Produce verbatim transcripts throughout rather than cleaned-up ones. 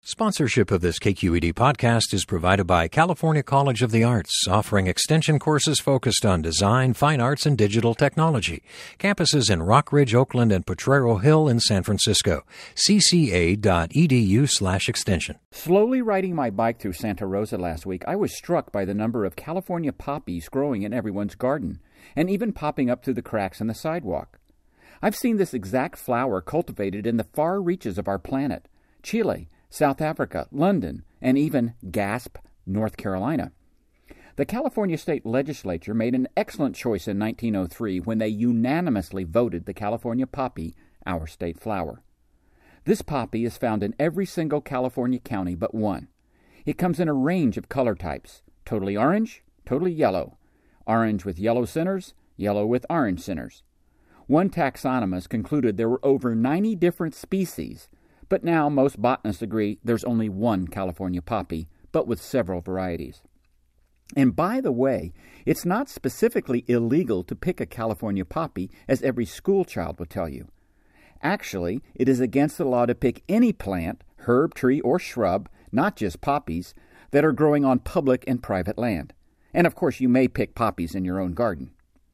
Sponsorship of this K Q E D podcast is provided by California College of the Arts, offering extension courses focused on design, fine arts, and digital technology. Campuses in Rockridge, Oakland, and Potrero Hill in San Francisco. c c a dot e d u slash extension. Slowly riding my bike through Santa Rosa last week, I was struck by the number of California poppies growing in everyone's garden, and even popping up through the cracks in the sidewalk. I've seen this exact flower cultivated in the far reaches of our planet, Chile, South Africa, London, and even, gasp, North Carolina. The California State Legislature made an excellent choice in nineteen oh three when they unanimously voted the California poppy our state flower. This poppy is found in every single California county but one. It comes in a range of color types: totally orange, totally yellow, orange with yellow centers, yellow with orange centers. One taxonomist concluded there were over ninety different species, but now most botanists agree there's only one California poppy, but with several varieties. And by the way, it's not specifically illegal to pick a California poppy, as every school child will tell you. Actually, it is against the law to pick any plant, herb, tree, or shrub, not just poppies, that are growing on public and private land. And of course, you may pick poppies in your own garden.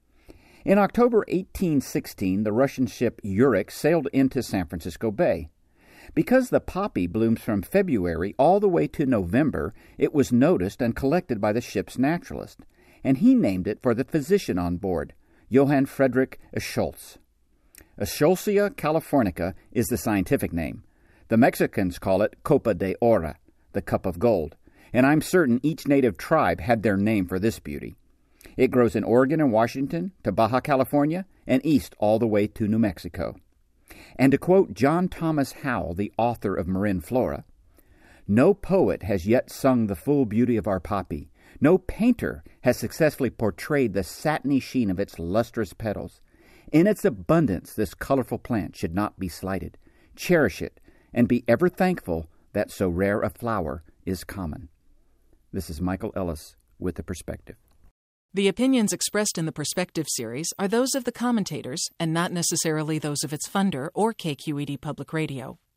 In October eighteen sixteen, the Russian ship Urich sailed into San Francisco Bay. Because the poppy blooms from February all the way to November, it was noticed and collected by the ship's naturalist, and he named it for the physician on board, Johann Friedrich Eschscholtz. Eschscholtzia californica is the scientific name. The Mexicans call it Copa de Oro, the cup of gold, and I'm certain each native tribe had their name for this beauty. It grows in Oregon and Washington to Baja California and east all the way to New Mexico. And to quote John Thomas Howell, the author of Marin Flora, "No poet has yet sung the full beauty of our poppy. No painter has successfully portrayed the satiny sheen of its lustrous petals. In its abundance, this colorful plant should not be slighted. Cherish it, and be ever thankful that so rare a flower is common." This is Michael Ellis with The Perspective. The opinions expressed in the Perspective series are those of the commentators and not necessarily those of its funder or K Q E D Public Radio.